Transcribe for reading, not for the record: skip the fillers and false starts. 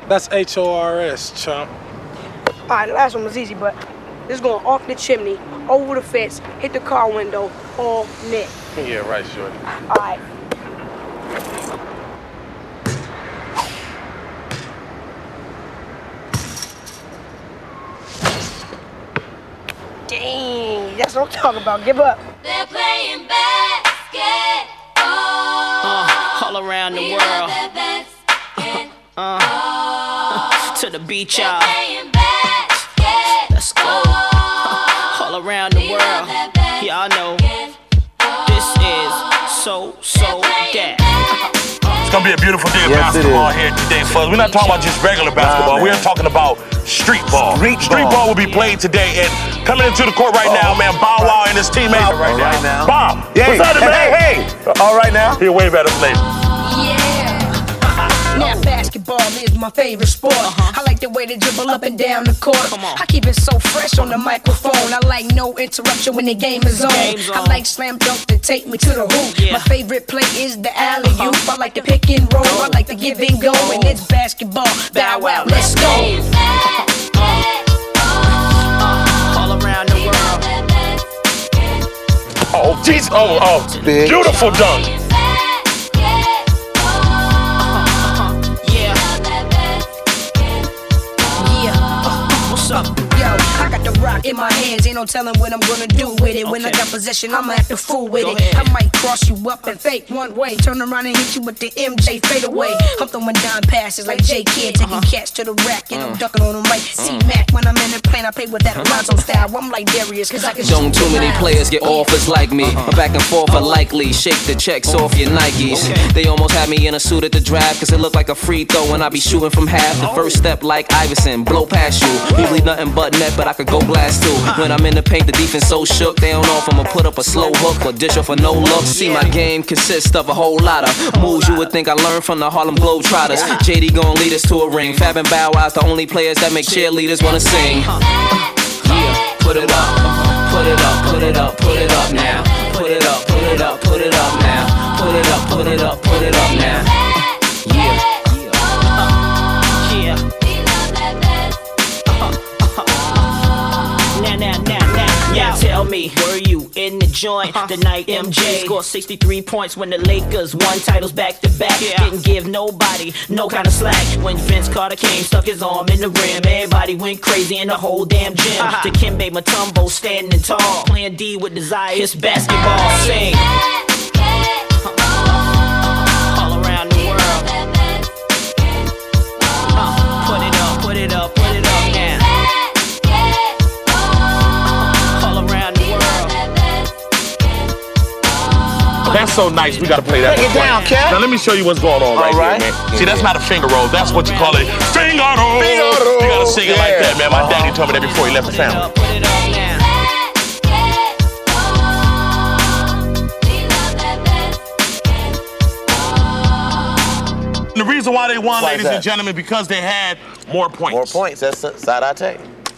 That's H-O-R-S, chump. All right, the last one was easy, but this is going off the chimney, over the fence, hit the car window, all net. Yeah, right, shorty. All right. Dang, that's what I'm talking about. Give up. They're playing basketball. All around the world. To the beach, y'all. Let's go. All around the world. Y'all know this is so that. It's gonna be a beautiful day of basketball here today, fellas. We're not talking about just regular basketball. We're talking about street ball. Street ball will be played today, and coming into the court right now, man, Bow Wow and his teammates right now. Bow, what's up, man? Hey, all right now. He'll wave at us later. Now basketball is my favorite sport. I like the way they dribble up and down the court. I keep it so fresh on the microphone. I like no interruption when the game is on. I like slam dunk to take me to the hoop. My favorite play is the alley-oop. I like the pick and roll. I like the give and go. And it's basketball. Bow Wow, let's go. All around the world. Oh, jeez. Oh, beautiful dunk. Rock in my hands, ain't no telling what I'm gonna do with it. When I got possession, I'ma act a fool with it. I might cross you up and fake one way, turn around and hit you with the MJ fadeaway. I'm throwing down passes like J Kidd, taking cats to the rack, and I'm ducking on them right. C-Mac, when I'm in the plane, I play with that Alonzo style. I'm like Darius, cause I can Don't too many players get offers like me. I'm back and forth are likely. Shake the checks off your Nikes. They almost had me in a suit at the draft, cause it looked like a free throw when I be shooting from half. The first step like Iverson, blow past you. Usually nothing but net, but I could go blast too. When I'm in the paint, the defense so shook, they don't know if I'ma put up a slow hook or dish off for no look. See, my game consists of a whole lot of moves you would think I learned from the Harlem Globetrotters. JD gon' lead us to a ring. Fab and Bow Wow's the only players that make cheerleaders wanna sing. Yeah, put it up, put it up, put it up, put it up now. Put it up, put it up, put it up now. Put it up, put it up, put it up now. Yeah. Now tell me, were you in the joint the night MJ scored 63 points when the Lakers won titles back to back? Didn't give nobody no kind of slack. When Vince Carter came, stuck his arm in the rim, everybody went crazy in the whole damn gym. Dikembe Mutombo standing tall, playing D with desire. It's basketball. Sing. All around the world. Put it up, put it up, put it up now. That's so nice. We gotta play that. Break it down, Cat. Now let me show you what's going on right here, man. See, that's not a finger roll. That's what you call it. Finger roll. You gotta sing it like that, man. My daddy told me that before he left the family. Put it up now. The reason why they won, ladies and gentlemen, because they had more points. More points. That's side I take.